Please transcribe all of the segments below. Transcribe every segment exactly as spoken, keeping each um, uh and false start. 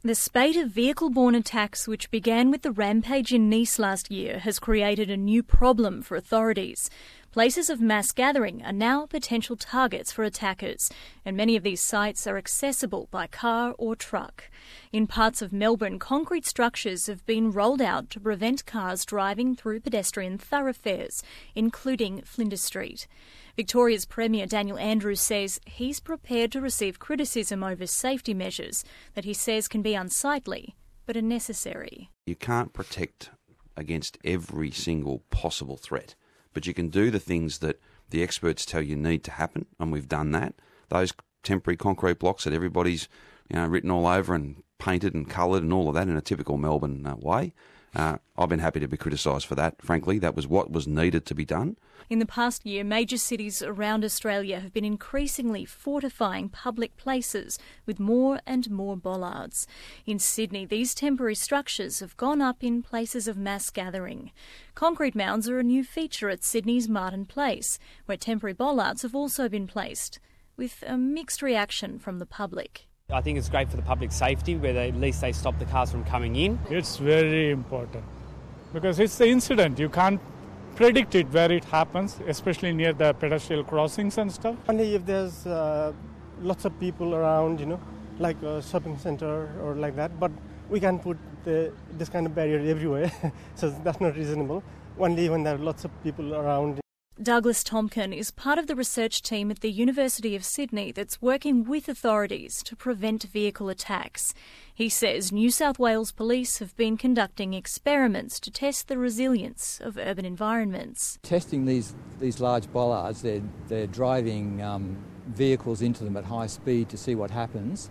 The spate of vehicle-borne attacks which began with the rampage in Nice last year has created a new problem for authorities. Places of mass gathering are now potential targets for attackers, and many of these sites are accessible by car or truck. In parts of Melbourne, concrete structures have been rolled out to prevent cars driving through pedestrian thoroughfares, including Flinders Street. Victoria's Premier Daniel Andrews says he's prepared to receive criticism over safety measures that he says can be unsightly but are necessary. You can't protect against every single possible threat, but you can do the things that the experts tell you need to happen, and we've done that. Those temporary concrete blocks that everybody's you know, written all over and painted and coloured and all of that in a typical Melbourne uh, way. Uh, I've been happy to be criticised for that. Frankly, that was what was needed to be done. In the past year, major cities around Australia have been increasingly fortifying public places with more and more bollards. In Sydney, these temporary structures have gone up in places of mass gathering. Concrete mounds are a new feature at Sydney's Martin Place, where temporary bollards have also been placed, with a mixed reaction from the public. I think it's great for the public safety, where they, at least they stop the cars from coming in. It's very important because it's the incident. You can't predict it where it happens, especially near the pedestrian crossings and stuff. Only if there's uh, lots of people around, you know, like a shopping centre or like that. But we can put the, this kind of barrier everywhere, so that's not reasonable. Only when there are lots of people around. Douglas Tomkin is part of the research team at the University of Sydney that's working with authorities to prevent vehicle attacks. He says New South Wales Police have been conducting experiments to test the resilience of urban environments. Testing these, these large bollards, they're, they're driving um, vehicles into them at high speed to see what happens.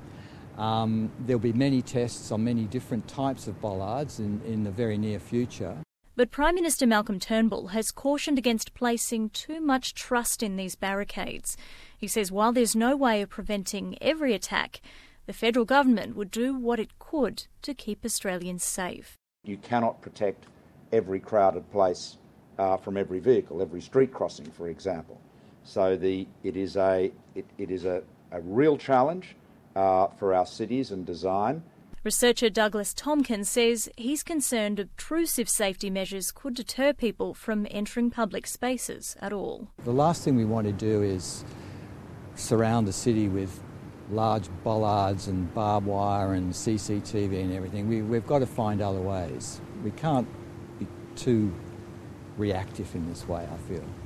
Um, there'll be many tests on many different types of bollards in, in the very near future. But Prime Minister Malcolm Turnbull has cautioned against placing too much trust in these barricades. He says while there's no way of preventing every attack, the federal government would do what it could to keep Australians safe. You cannot protect every crowded place uh, from every vehicle, every street crossing, for example. So the, it is a, it, it is a, a real challenge uh, for our cities and design. Researcher Douglas Tomkin says he's concerned obtrusive safety measures could deter people from entering public spaces at all. The last thing we want to do is surround the city with large bollards and barbed wire and C C T V and everything. We, we've got to find other ways. We can't be too reactive in this way, I feel.